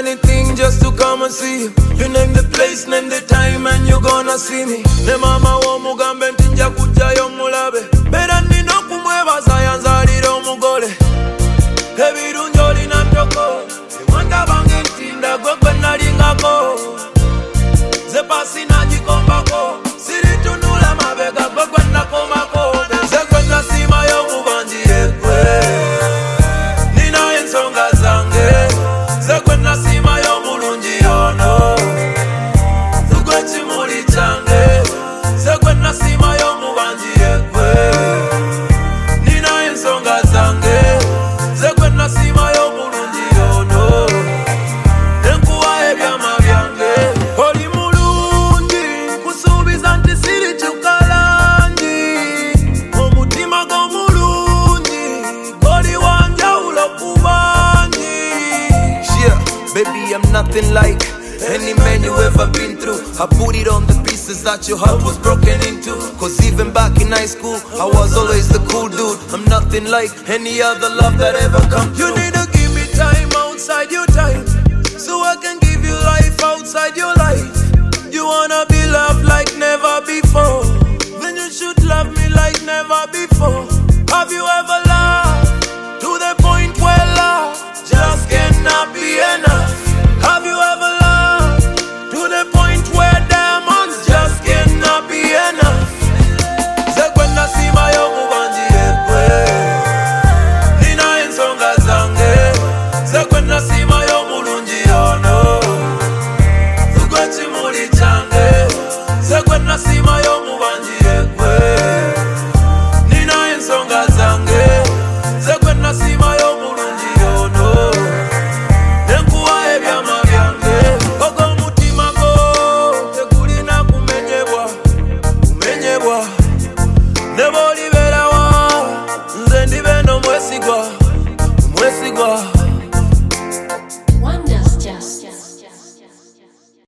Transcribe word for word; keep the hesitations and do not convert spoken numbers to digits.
anything just to come and see you. You name the place, name the time, and you gonna see me. Ne mama wo mugambe ntinja kujayo mulabe. Bera nino kumwebaza yanzalira omugole. Ebirungi olina ntoko. Mwanda bange ntinda gwe gwe nalingako. Ze pasi nagikombako. Siritunula mabega gwe gwe nakomako. Ze gwe nasima yo mubanji yekwe. Nina ensonga zange. Ze gwe nasima yo mulungi yono. Tugwe kimuli kyange. Ze gwe nasima yo mubanji yekwe. Nina ensonga zange. Ze gwe nasima yo mulungi yono. Enkuwa ebyama byange. Oli mulungi kusuubiza nti sirikyukalangi. Omutima gw'omulungi goli wanjawulo ku bangi. Yeah, baby, I'm nothing like any man you ever been through. I put it on the pieces that your heart was broken into. Cause even back in high school, I was always the cool dude. I'm nothing like any other love that ever come through. You need to give me time outside your time, so I can give you life outside your life. You wanna be loved like never before, then you should love me like never before. Have you ever loved to the point where love just cannot be enough? Have you ever loved to the point where diamonds just cannot be enough? Ze gwe nasima yo mubanji yekwe. Nina ensonga zange. Ze gwe nasima yo mulungi yono. Tugwe kimuli kyange. Ze gwe nasima yo mubanji yekwe. Nina ensonga zange. Ze gwe nasima yo mulungi yono. Enkuwa ebyama byange. Ogo mutima go tegulina kumenyebwa, kumenyebwa. Ne bw'oliberawa nze ndibe n'omwesigwa.